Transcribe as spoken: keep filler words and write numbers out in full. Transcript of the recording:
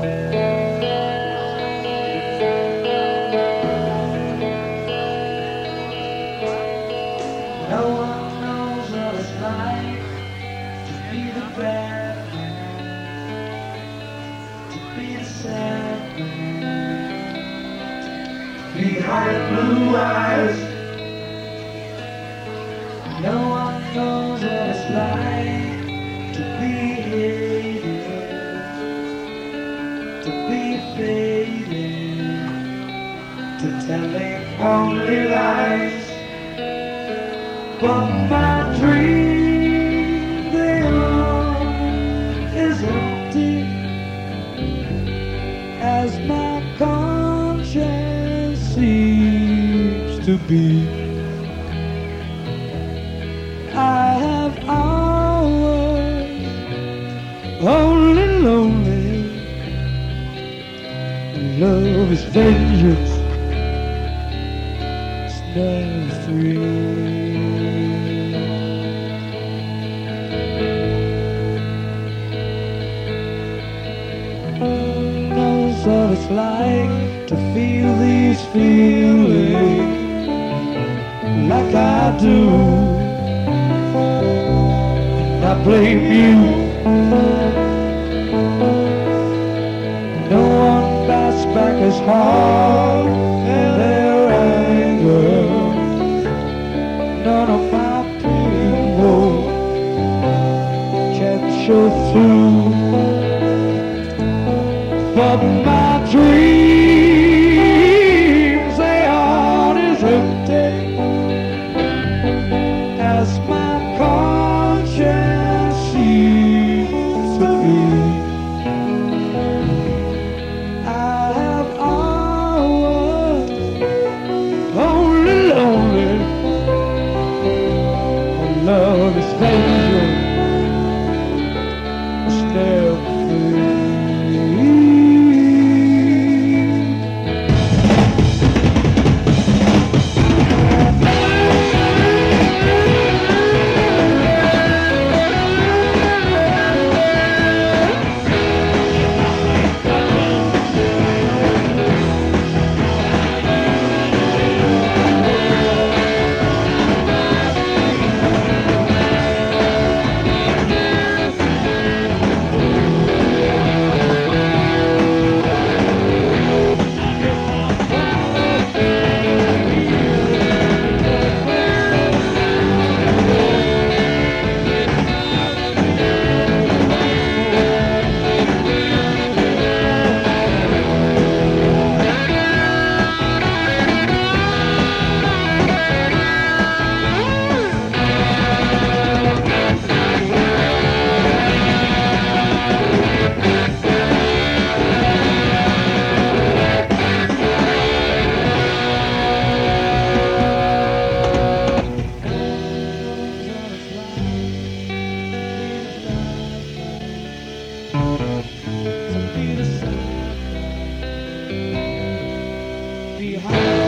No one knows what it's like to be the bad man, to be the sad man, behind blue eyes. No one knows what it's like to be hated, to be faded, to telling only lies. But my dream, they are is empty, as my conscience seems to be. I have hours only lonely. Love is vengeance, it's never free. Knows what it's like to feel these feelings like I do. I blame you. No one bats back as hard in their anger. None of my people can show through. But my dreams, they aren't as empty as my conscience seems to be. I have hours only lonely. Love is vengeance, it's never free. Behind